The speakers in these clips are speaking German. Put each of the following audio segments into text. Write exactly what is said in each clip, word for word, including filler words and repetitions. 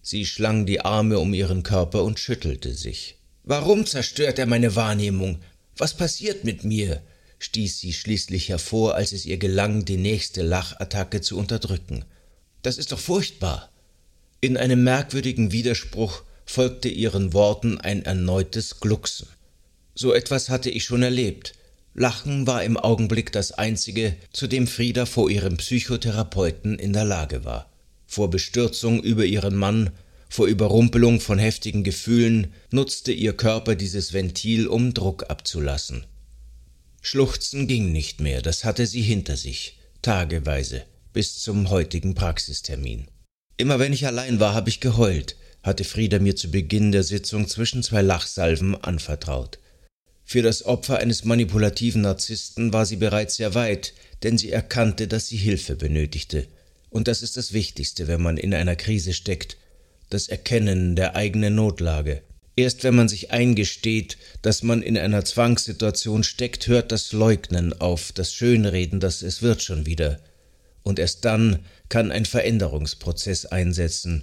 Sie schlang die Arme um ihren Körper und schüttelte sich. »Warum zerstört er meine Wahrnehmung? Was passiert mit mir?« stieß sie schließlich hervor, als es ihr gelang, die nächste Lachattacke zu unterdrücken. »Das ist doch furchtbar!« In einem merkwürdigen Widerspruch folgte ihren Worten ein erneutes Glucksen. So etwas hatte ich schon erlebt. Lachen war im Augenblick das Einzige, zu dem Frida vor ihrem Psychotherapeuten in der Lage war. Vor Bestürzung über ihren Mann, vor Überrumpelung von heftigen Gefühlen nutzte ihr Körper dieses Ventil, um Druck abzulassen. Schluchzen ging nicht mehr, das hatte sie hinter sich, tageweise, bis zum heutigen Praxistermin. Immer wenn ich allein war, habe ich geheult, hatte Frida mir zu Beginn der Sitzung zwischen zwei Lachsalven anvertraut. Für das Opfer eines manipulativen Narzissten war sie bereits sehr weit, denn sie erkannte, dass sie Hilfe benötigte. Und das ist das Wichtigste, wenn man in einer Krise steckt, das Erkennen der eigenen Notlage. Erst wenn man sich eingesteht, dass man in einer Zwangssituation steckt, hört das Leugnen auf, das Schönreden, dass es wird schon wieder. Und erst dann kann ein Veränderungsprozess einsetzen.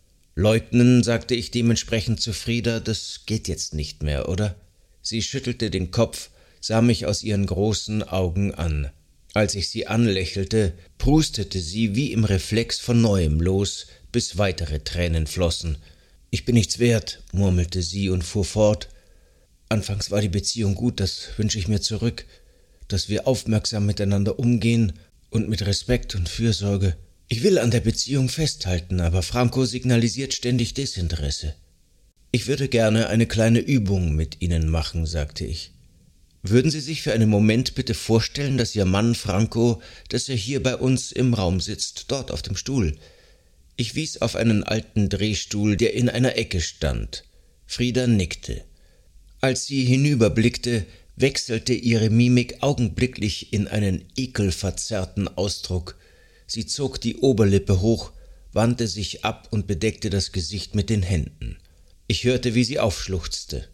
Leugnen, sagte ich dementsprechend zu Frida, das geht jetzt nicht mehr, oder? Sie schüttelte den Kopf, sah mich aus ihren großen Augen an. Als ich sie anlächelte, prustete sie wie im Reflex von Neuem los, bis weitere Tränen flossen. »Ich bin nichts wert«, murmelte sie und fuhr fort. »Anfangs war die Beziehung gut, das wünsche ich mir zurück, dass wir aufmerksam miteinander umgehen und mit Respekt und Fürsorge. Ich will an der Beziehung festhalten, aber Franco signalisiert ständig Desinteresse. »Ich würde gerne eine kleine Übung mit Ihnen machen«, sagte ich. »Würden Sie sich für einen Moment bitte vorstellen, dass Ihr Mann Franco, dass er hier bei uns im Raum sitzt, dort auf dem Stuhl?« Ich wies auf einen alten Drehstuhl, der in einer Ecke stand. Frida nickte. Als sie hinüberblickte, wechselte ihre Mimik augenblicklich in einen ekelverzerrten Ausdruck. Sie zog die Oberlippe hoch, wandte sich ab und bedeckte das Gesicht mit den Händen. Ich hörte, wie sie aufschluchzte.